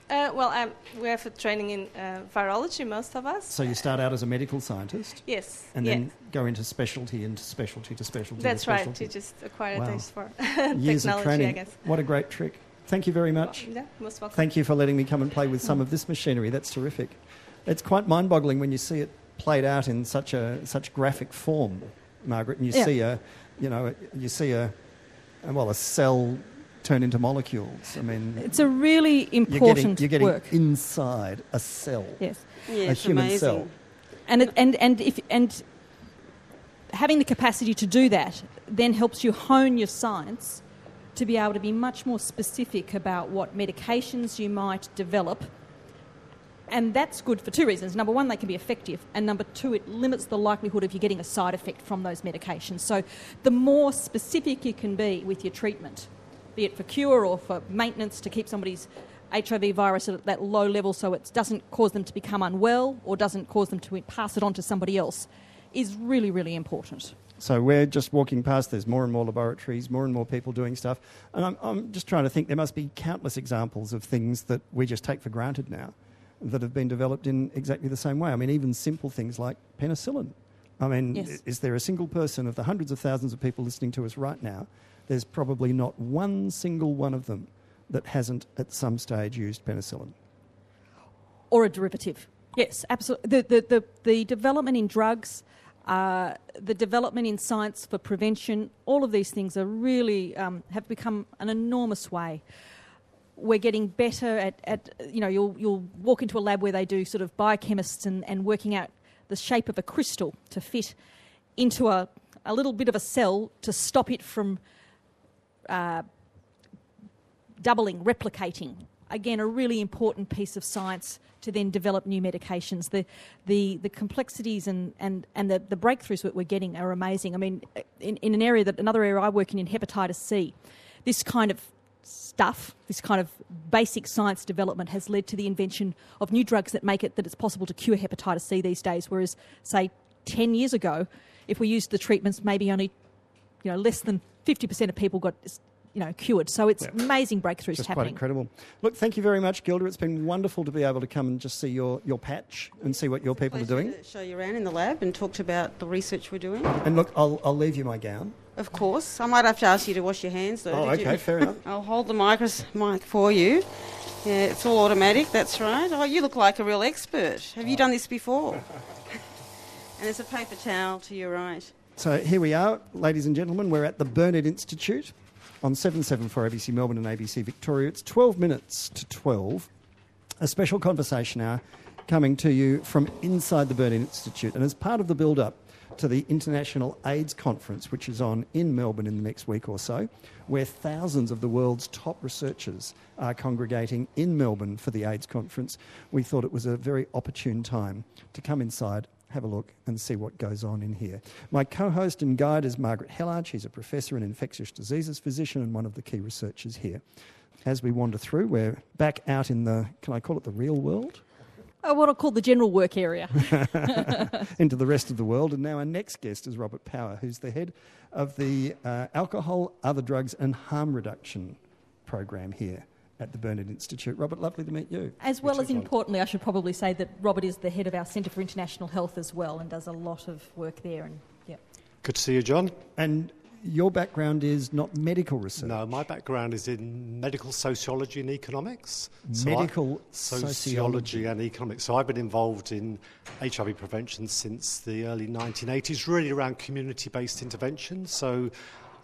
We have a training in virology, most of us. So you start out as a medical scientist? Yes. And then go into specialty to specialty. That's right, to just acquire a taste for years technology, of training. I guess. What a great trick. Thank you very much. Yeah, most welcome. Thank you for letting me come and play with some of this machinery. That's terrific. It's quite mind-boggling when you see it played out in such graphic form, Margaret, and you see a cell turn into molecules. I mean, it's a really important you're getting work inside a cell. Yes, a human amazing. cell. And having the capacity to do that then helps you hone your science to be able to be much more specific about what medications you might develop. And that's good for two reasons. Number one, they can be effective. And number two, it limits the likelihood of you getting a side effect from those medications. So the more specific you can be with your treatment, be it for cure or for maintenance to keep somebody's HIV virus at that low level so it doesn't cause them to become unwell or doesn't cause them to pass it on to somebody else, is really, really important. So we're just walking past, there's more and more laboratories, more and more people doing stuff. And I'm just trying to think, there must be countless examples of things that we just take for granted now that have been developed in exactly the same way. I mean, even simple things like penicillin. I mean, yes. Is there a single person of the hundreds of thousands of people listening to us right now, there's probably not one single one of them that hasn't at some stage used penicillin? Or a derivative. Yes, absolutely. The development in drugs, the development in science for prevention, all of these things are really have become an enormous way. We're getting better at you'll walk into a lab where they do sort of biochemists and working out the shape of a crystal to fit into a little bit of a cell to stop it from doubling, replicating. Again, a really important piece of science to then develop new medications. The complexities and the breakthroughs that we're getting are amazing. I mean, in another area I work in hepatitis C, this kind of stuff, this kind of basic science development has led to the invention of new drugs that make it that it's possible to cure hepatitis C these days, whereas, say, 10 years ago, if we used the treatments, maybe only less than 50% of people got cured. So it's amazing breakthroughs just happening. Quite incredible. Look, thank you very much, Gilda. It's been wonderful to be able to come and just see your patch and see what your people are doing. To show you around in the lab and talk about the research we're doing. And look, I'll leave you my gown. Of course. I might have to ask you to wash your hands, though. Oh, okay, fair enough. I'll hold the mic for you. Yeah, it's all automatic, that's right. Oh, you look like a real expert. Have you done this before? And there's a paper towel to your right. So here we are, ladies and gentlemen. We're at the Burnet Institute on 774 ABC Melbourne and ABC Victoria. It's 12 minutes to 12. A special conversation hour coming to you from inside the Burnet Institute. And as part of the build-up to the International AIDS Conference, which is on in Melbourne in the next week or so, where thousands of the world's top researchers are congregating in Melbourne for the AIDS Conference, we thought it was a very opportune time to come inside, have a look and see what goes on in here. My co-host and guide is Margaret Hellard. She's a professor and infectious diseases physician and one of the key researchers here. As we wander through, we're back out in the, can I call it the real world? What I call the general work area. Into the rest of the world. And now our next guest is Robert Power, who's the head of the Alcohol, Other Drugs and Harm Reduction program here at the Burnet Institute. Robert, lovely to meet you. As well as importantly, I should probably say that Robert is the head of our Centre for International Health as well and does a lot of work there. And good to see you, John. And your background is not medical research. No, my background is in medical sociology and economics. Medical sociology and economics. So I've been involved in HIV prevention since the early 1980s, really around community-based intervention. So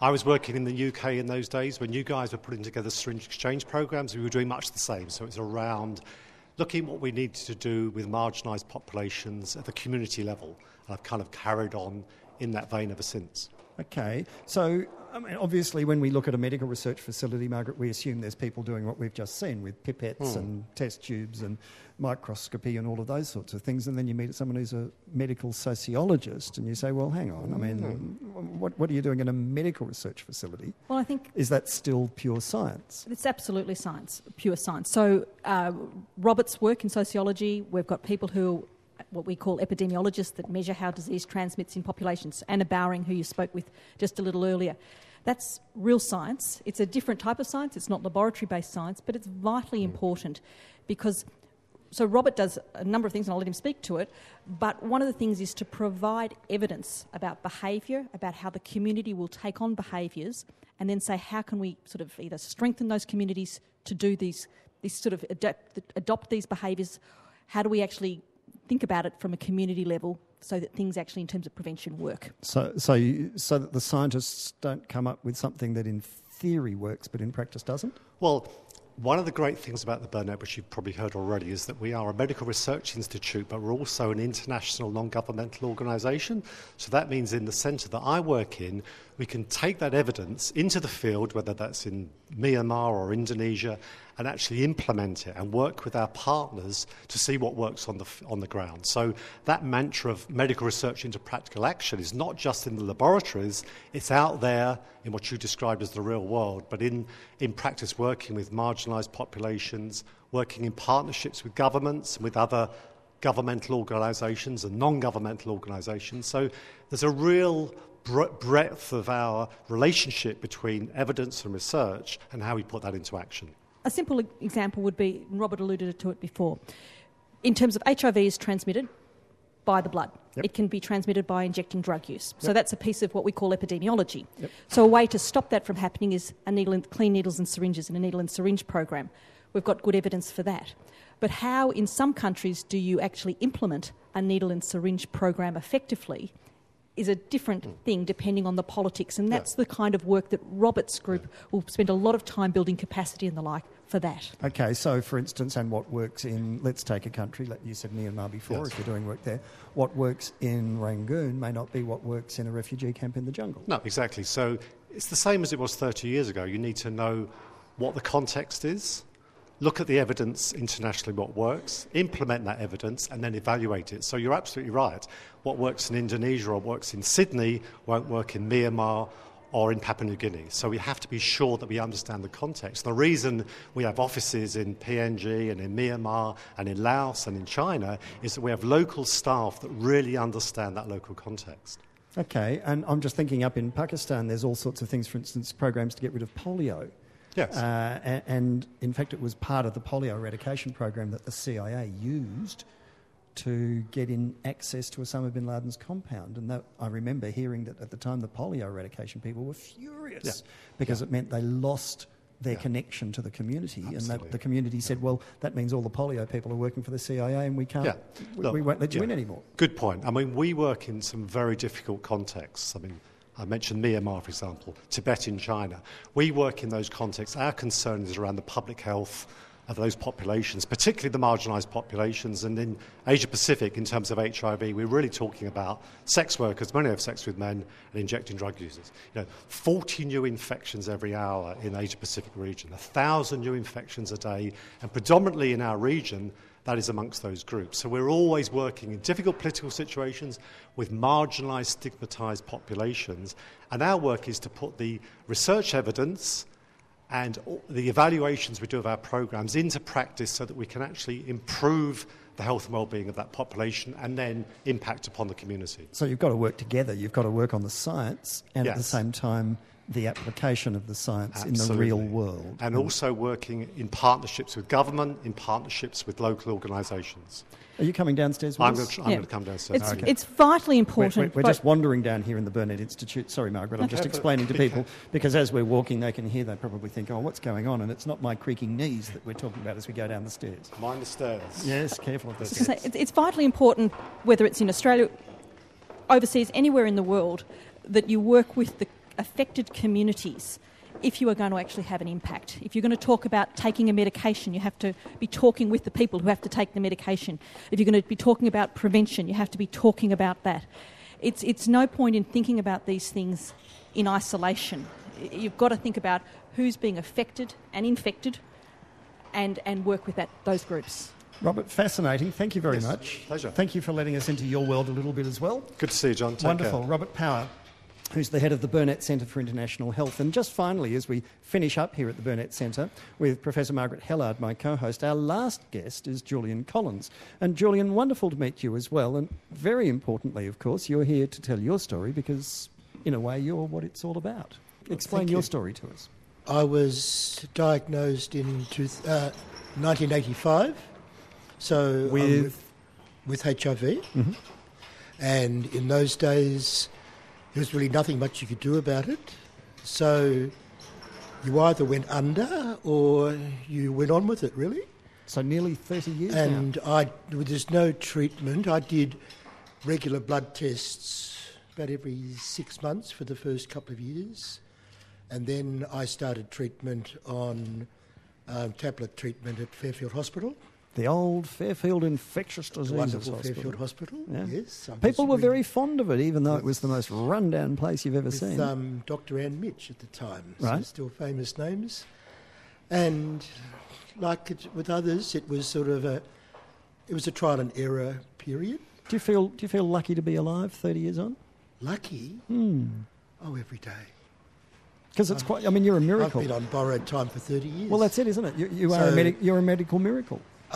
I was working in the UK in those days when you guys were putting together syringe exchange programs. We were doing much the same. So it's around looking at what we needed to do with marginalised populations at the community level. And I've kind of carried on in that vein ever since. Okay, so I mean, obviously when we look at a medical research facility, Margaret, we assume there's people doing what we've just seen with pipettes and test tubes and microscopy and all of those sorts of things, and then you meet someone who's a medical sociologist and you say, well, hang on, I mean, what are you doing in a medical research facility? Well, I think... Is that still pure science? It's absolutely science, pure science. So Robert's work in sociology, we've got people who... what we call epidemiologists that measure how disease transmits in populations. Anna Bowring, who you spoke with just a little earlier. That's real science. It's a different type of science. It's not laboratory-based science, but it's vitally important because... So Robert does a number of things, and I'll let him speak to it, but one of the things is to provide evidence about behaviour, about how the community will take on behaviours, and then say how can we sort of either strengthen those communities to do these sort of adopt these behaviours. How do we actually think about it from a community level so that things actually in terms of prevention work? So that the scientists don't come up with something that in theory works but in practice doesn't? Well, one of the great things about the Burnet, which you've probably heard already, is that we are a medical research institute, but we're also an international non-governmental organisation. So that means in the centre that I work in, we can take that evidence into the field, whether that's in Myanmar or Indonesia, and actually implement it and work with our partners to see what works on the ground. So that mantra of medical research into practical action is not just in the laboratories, it's out there in what you described as the real world, but in practice working with marginalised populations, working in partnerships with governments and with other governmental organisations and non-governmental organisations. So there's a real breadth of our relationship between evidence and research and how we put that into action. A simple example would be, and Robert alluded to it before, in terms of HIV is transmitted by the blood. Yep. It can be transmitted by injecting drug use. Yep. So that's a piece of what we call epidemiology. Yep. So a way to stop that from happening is clean needles and syringes and a needle and syringe program. We've got good evidence for that. But how in some countries do you actually implement a needle and syringe program effectively is a different thing depending on the politics, and that's the kind of work that Robert's group will spend a lot of time building capacity and the like for that. Okay, so for instance, and what works in, let's take a country, you said Myanmar before, if you're doing work there, what works in Rangoon may not be what works in a refugee camp in the jungle. No, exactly. So it's the same as it was 30 years ago. You need to know what the context is, look at the evidence internationally, what works, implement that evidence, and then evaluate it. So you're absolutely right. What works in Indonesia or works in Sydney won't work in Myanmar or in Papua New Guinea. So we have to be sure that we understand the context. The reason we have offices in PNG and in Myanmar and in Laos and in China is that we have local staff that really understand that local context. Okay, and I'm just thinking up in Pakistan, there's all sorts of things, for instance, programs to get rid of polio. Yes. And in fact, it was part of the polio eradication program that the CIA used to get in access to Osama bin Laden's compound. And that, I remember hearing that at the time the polio eradication people were furious because it meant they lost their connection to the community. Absolutely. And that the community said, well, that means all the polio people are working for the CIA and we can't, we won't let you in anymore. Good point. I mean, we work in some very difficult contexts. I mean, I mentioned Myanmar, for example, Tibet in China. We work in those contexts. Our concern is around the public health of those populations, particularly the marginalised populations. And in Asia-Pacific, in terms of HIV, we're really talking about sex workers, many have sex with men, and injecting drug users. 40 new infections every hour in the Asia-Pacific region, 1,000 new infections a day, and predominantly in our region, that is amongst those groups. So we're always working in difficult political situations with marginalised, stigmatised populations. And our work is to put the research evidence and the evaluations we do of our programs into practice so that we can actually improve the health and well-being of that population and then impact upon the community. So you've got to work together. You've got to work on the science and at the same time the application of the science in the real world. And also working in partnerships with government, in partnerships with local organisations. Are you coming downstairs with us? I'm going to come downstairs. It's vitally important. We're just wandering down here in the Burnet Institute. Sorry, Margaret, I'm just explaining to people, because as we're walking they can hear, they probably think, oh, what's going on? And it's not my creaking knees that we're talking about as we go down the stairs. Mind the stairs. Yes, careful of the stairs. It's vitally important, whether it's in Australia, overseas, anywhere in the world, that you work with the affected communities if you are going to actually have an impact. If you're going to talk about taking a medication, you have to be talking with the people who have to take the medication. If you're going to be talking about prevention, you have to be talking about that. It's no point in thinking about these things in isolation. You've got to think about who's being affected and infected and work with those groups. Robert, fascinating. Thank you very much. Pleasure. Thank you for letting us into your world a little bit as well. Good to see you, John. Take Wonderful. care. Robert Power, who's the head of the Burnett Centre for International Health. And just finally, as we finish up here at the Burnett Centre with Professor Margaret Hellard, my co-host, our last guest is Julian Collins. And Julian, wonderful to meet you as well. And very importantly, of course, you're here to tell your story because, in a way, you're what it's all about. Explain your story to us. I was diagnosed in 1985, so with HIV. Mm-hmm. And in those days, there was really nothing much you could do about it. So you either went under or you went on with it, really. So nearly 30 years and now. There's no treatment. I did regular blood tests about every 6 months for the first couple of years. And then I started treatment on tablet treatment at Fairfield Hospital. The old Fairfield Infectious Diseases Wonderful Hospital. Fairfield Hospital, Yeah. yes. People were very fond of it, even though it was the most run-down place you've ever with seen. Dr. Ann Mitch at the time, Right. so still famous names. And like with others, it was sort of a trial and error period. Do you feel lucky to be alive 30 years on? Lucky? Oh, every day. Because it's quite. I mean, you're a miracle. I've been on borrowed time for 30 years. Well, that's it, isn't it? You're a medical miracle.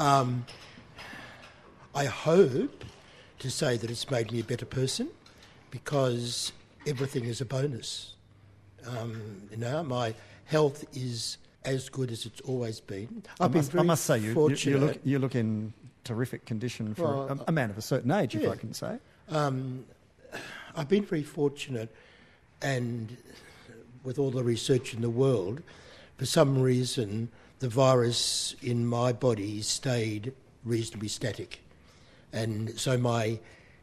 I hope to say that it's made me a better person because everything is a bonus. My health is as good as it's always been. I must say, you look in terrific condition for a man of a certain age, if I can say. I've been very fortunate, and with all the research in the world, for some reason the virus in my body stayed reasonably static. And so my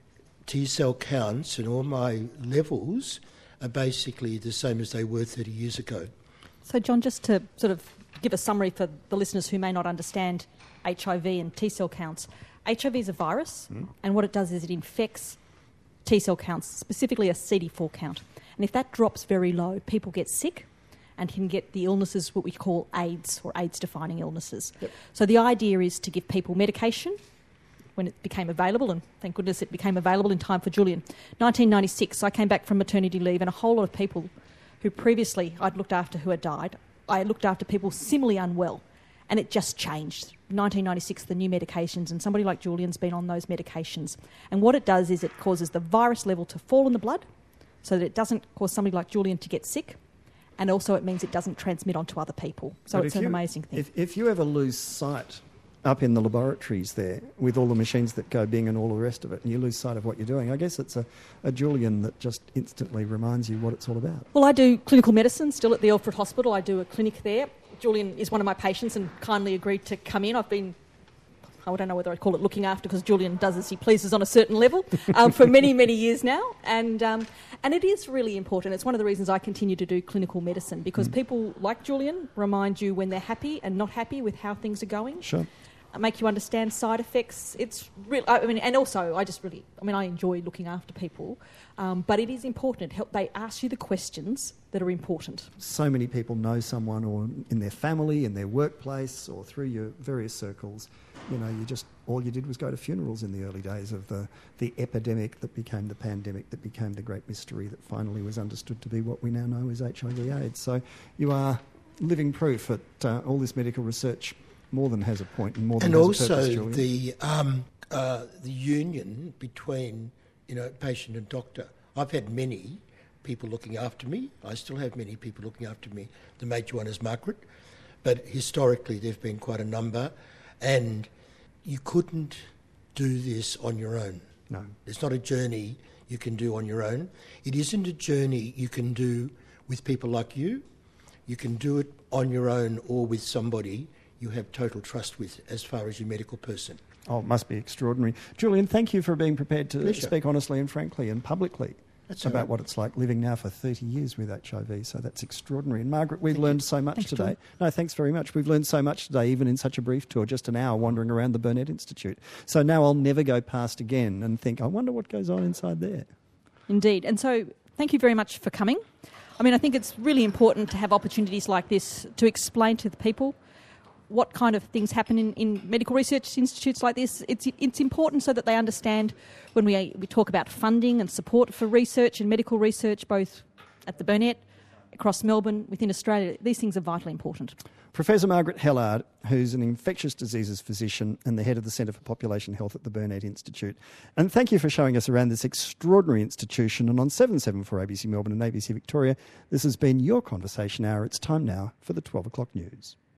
T-cell counts and all my levels are basically the same as they were 30 years ago. So, John, just to sort of give a summary for the listeners who may not understand HIV and T-cell counts, HIV is a virus, and what it does is it infects T-cell counts, specifically a CD4 count. And if that drops very low, people get sick and can get the illnesses what we call AIDS or AIDS-defining illnesses. Yep. So the idea is to give people medication when it became available, and thank goodness it became available in time for Julian. 1996, I came back from maternity leave, and a whole lot of people who previously I'd looked after who had died, I looked after people similarly unwell, and it just changed. 1996, the new medications, and somebody like Julian's been on those medications. And what it does is it causes the virus level to fall in the blood so that it doesn't cause somebody like Julian to get sick, and also it means it doesn't transmit onto other people. So it's an amazing thing. If you ever lose sight up in the laboratories there with all the machines that go bing and all the rest of it, and you lose sight of what you're doing, I guess it's a Julian that just instantly reminds you what it's all about. Well, I do clinical medicine still at the Alfred Hospital. I do a clinic there. Julian is one of my patients and kindly agreed to come in. I've been, I don't know whether I'd call it looking after, because Julian does as he pleases on a certain level for many, many years now. And it is really important. It's one of the reasons I continue to do clinical medicine, because people like Julian remind you when they're happy and not happy with how things are going. Sure. Make you understand side effects. It's real. I mean, and also, I enjoy looking after people, but it is important. They ask you the questions that are important. So many people know someone, or in their family, in their workplace, or through your various circles. You know, all you did was go to funerals in the early days of the epidemic that became the pandemic, that became the great mystery that finally was understood to be what we now know as HIV/AIDS. So you are living proof that all this medical research more than has a point and more than has a purpose, Julian. And also the union between patient and doctor. I've had many people looking after me. I still have many people looking after me. The major one is Margaret, but historically there have been quite a number, and you couldn't do this on your own. No. It's not a journey you can do on your own. It isn't a journey you can do with people like you. You can do it on your own or with somebody you have total trust with as far as your medical person. Oh, it must be extraordinary. Julian, thank you for being prepared to Pleasure. speak honestly and frankly and publicly That's all about right. what it's like living now for 30 years with HIV. So that's extraordinary. And Margaret, we've learned so much Thanks, today. John. No, thanks very much. We've learned so much today, even in such a brief tour, just an hour wandering around the Burnet Institute. So now I'll never go past again and think, I wonder what goes on inside there. Indeed. And so thank you very much for coming. I mean, I think it's really important to have opportunities like this to explain to the people what kind of things happen in medical research institutes like this. It's important so that they understand when we talk about funding and support for research and medical research, both at the Burnet, across Melbourne, within Australia. These things are vitally important. Professor Margaret Hellard, who's an infectious diseases physician and the head of the Centre for Population Health at the Burnet Institute. And thank you for showing us around this extraordinary institution. And on 774 ABC Melbourne and ABC Victoria, this has been your Conversation Hour. It's time now for the 12 o'clock news.